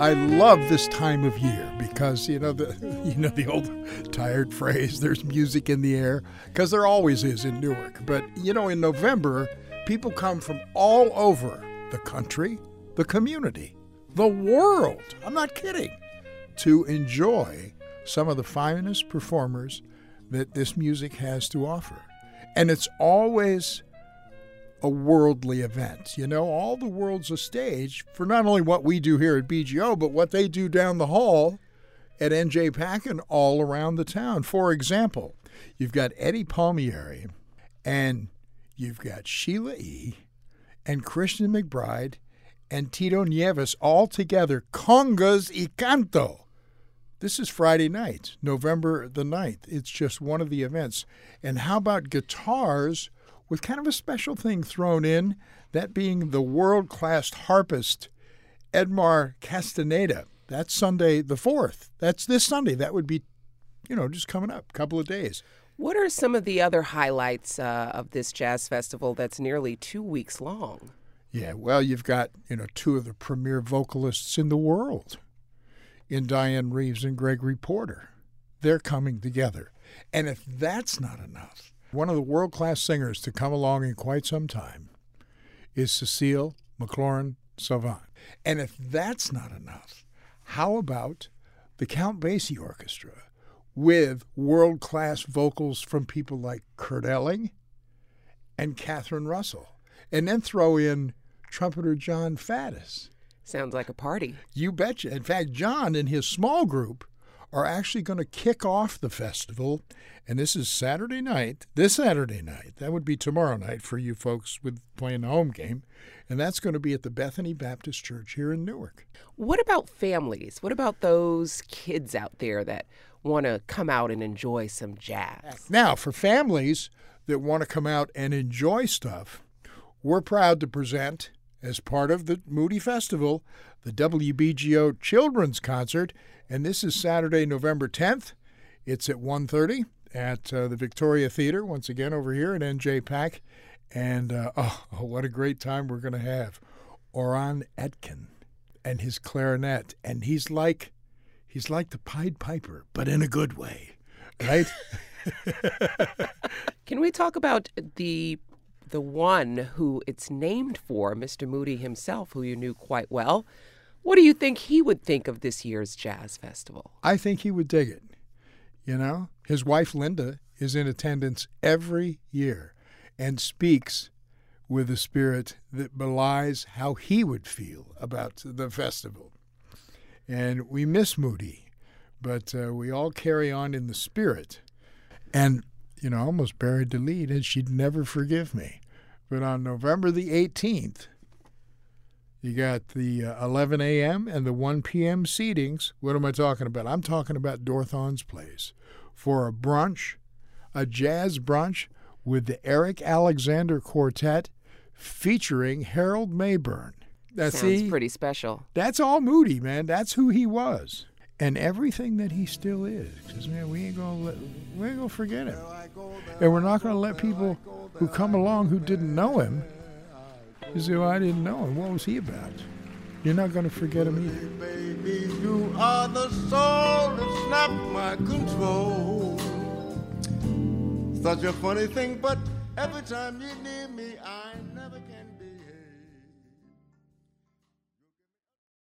I love this time of year because, the old tired phrase, there's music in the air, because there always is in Newark. But, in November, people come from all over the country, the community, the world, I'm not kidding, to enjoy some of the finest performers that this music has to offer. And it's always a worldly event. All the world's a stage for not only what we do here at BGO, but what they do down the hall at NJPAC and all around the town. For example, you've got Eddie Palmieri, and you've got Sheila E., and Christian McBride, and Tito Nieves all together, Congas y Canto. This is Friday night, November the 9th. It's just one of the events. And how about guitars with kind of a special thing thrown in, that being the world-class harpist Edmar Castaneda. That's Sunday the 4th. That's this Sunday. That would be, just coming up, a couple of days. What are some of the other highlights of this jazz festival that's nearly 2 weeks long? Yeah, well, you've got, two of the premier vocalists in the world, in Diane Reeves and Gregory Porter. They're coming together. And if that's not enough, one of the world-class singers to come along in quite some time is Cecile McLaurin-Salvant. And if that's not enough, how about the Count Basie Orchestra with world-class vocals from people like Kurt Elling and Catherine Russell? And then throw in trumpeter John Faddis. Sounds like a party. You betcha. In fact, John and his small group are actually going to kick off the festival, and this is Saturday night. This Saturday night. That would be tomorrow night for you folks with playing the home game, and that's going to be at the Bethany Baptist Church here in Newark. What about families? What about those kids out there that want to come out and enjoy some jazz? Now, for families that want to come out and enjoy stuff, we're proud to present, as part of the Moody Festival, the WBGO Children's Concert, and this is Saturday, November 10th. It's at 1:30 at the Victoria Theater, once again over here at NJPAC, and what a great time we're going to have. Oran Etkin and his clarinet, and he's like the Pied Piper, but in a good way, right? Can we talk about the one who it's named for, Mr. Moody himself, who you knew quite well? What do you think he would think of this year's jazz festival? I think he would dig it. His wife Linda is in attendance every year and speaks with a spirit that belies how he would feel about the festival. And we miss Moody, but we all carry on in the spirit. And I almost buried the lead, and she'd never forgive me. But on November the 18th, you got the 11 a.m. and the 1 p.m. seatings. What am I talking about? I'm talking about Dorthon's Place for a brunch, a jazz brunch with the Eric Alexander Quartet featuring Harold Mayburn. Sounds pretty special. That's all Moody, man. That's who he was. And everything that he still is. Because, man, we ain't gonna forget him. And we're not going to let people who come along who didn't know him, you say, well, I didn't know him. What was he about? You're not going to forget him either. Baby, you are the soul that snapped my control. Such a funny thing, but every time you're near me, I